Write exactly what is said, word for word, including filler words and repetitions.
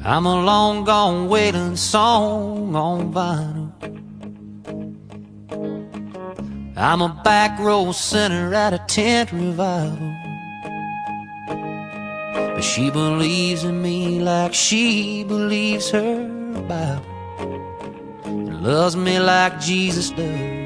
I'm a long gone wailing song on vinyl. I'm a back row sinner at a tent revival. But she believes in me like she believes her Bible, and loves me like Jesus does.